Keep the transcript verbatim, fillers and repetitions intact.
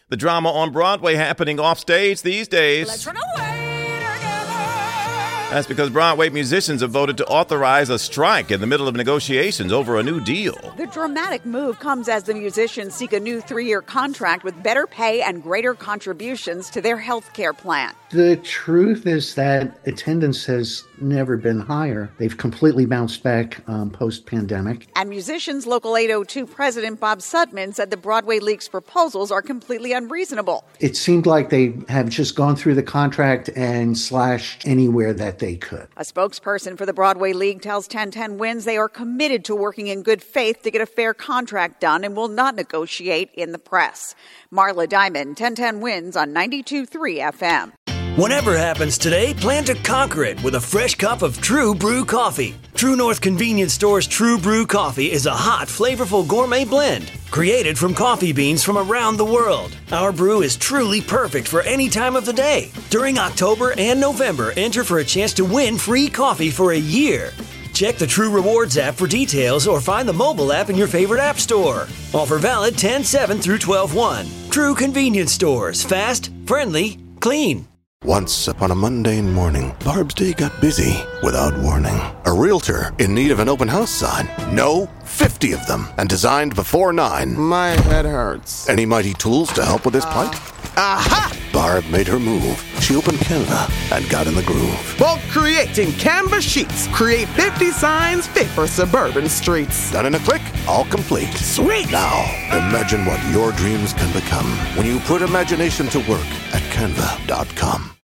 The drama on Broadway happening off stage these days. Let's run away together. That's because Broadway musicians have voted to authorize a strike in the middle of negotiations over a new deal. The dramatic move comes as the musicians seek a new three-year contract with better pay and greater contributions to their health care plan. The truth is that attendance has never been higher. They've completely bounced back um, post-pandemic. And Musicians Local eight oh two President Bob Sutman said the Broadway League's proposals are completely unreasonable. It seemed like they have just gone through the contract and slashed anywhere that they could. A spokesperson for the Broadway League tells ten ten Wins they are committed to working in good faith to get a fair contract done and will not negotiate in the press. Marla Diamond, ten ten Wins on ninety-two point three F M. Whatever happens today, plan to conquer it with a fresh cup of True Brew coffee. True North Convenience Store's True Brew coffee is a hot, flavorful gourmet blend created from coffee beans from around the world. Our brew is truly perfect for any time of the day. During October and November, enter for a chance to win free coffee for a year. Check the True Rewards app for details or find the mobile app in your favorite app store. Offer valid ten seven through twelve one. True Convenience Stores. Fast, friendly, clean. Once upon a mundane morning, Barb's day got busy without warning. A realtor in need of an open house sign. No, fifty of them, and designed before nine. My head hurts. Any mighty tools to help with this plight? Aha! Barb made her move. She opened Canva and got in the groove. Bulk creating Canva sheets. Create fifty signs fit for suburban streets. Done in a click, all complete. Sweet! Now, imagine what your dreams can become when you put imagination to work at canva dot com.